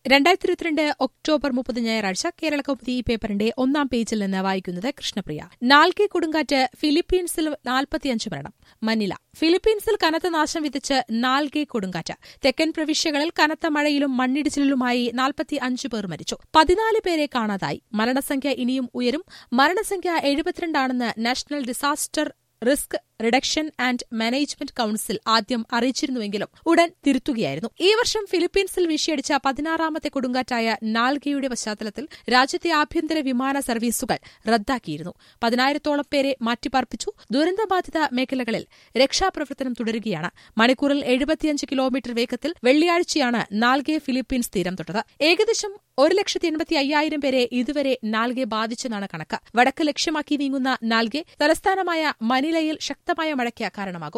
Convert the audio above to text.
2022 October 30 ഞായറാഴ്ച കേരളകൗമുദി പേപ്പറിന്റെ ഒന്നാം പേജിൽ നിന്ന് വായിക്കുന്നത് കൃഷ്ണപ്രിയ. നാൽഗെ കൊടുങ്കാറ്റ്, ഫിലിപ്പീൻസിൽ 45 മരണം. മനില. ഫിലിപ്പീൻസിൽ കനത്ത നാശം വിതച്ച് നാൽഗെ കൊടുങ്കാറ്റ്. തെക്കൻ പ്രവിശ്യകളിൽ കനത്ത മഴയിലും മണ്ണിടിച്ചിലുമായി 45 പേർ മരിച്ചു. 14 പേരെ കാണാതായി. മരണസംഖ്യ ഇനിയും ഉയരും. മരണസംഖ്യ 72 ആണെന്ന് national disaster risk reduction and management council ആദ്യം അറിയിച്ചിരുന്നുവെങ്കിലും ഉടൻ തിരുത്തുകയായിരുന്നു. ഈ വർഷം ഫിലിപ്പീൻസിൽ വീശിയടിച്ച 16ാമത്തെ കൊടുങ്കാറ്റായ നാൽഗെയുടെ പശ്ചാത്തലത്തിൽ രാജ്യത്തെ ആഭ്യന്തര വിമാന സർവീസുകൾ റദ്ദാക്കിയിരുന്നു. 10,000-ഓളം പേരെ മാറ്റിപ്പാർപ്പിച്ചു. ദുരന്തബാധിത മേഖലകളിൽ രക്ഷാപ്രവർത്തനം തുടരുകയാണ്. മണിക്കൂറിൽ 75 കിലോമീറ്റർ വേഗത്തിൽ വെള്ളിയാഴ്ചയാണ് നാൽഗെ ഫിലിപ്പീൻസ് തീരം തൊട്ടത്. ഏകദേശം 1,85,000 പേരെ ഇതുവരെ നാൽഗെ ബാധിച്ചെന്നാണ് കണക്ക്. വടക്ക് ലക്ഷ്യമാക്കി നീങ്ങുന്ന നാൽഗെ തലസ്ഥാനമായ മനിലയിൽ ശക്തമായ മഴയ്ക്ക് കാരണമാകും.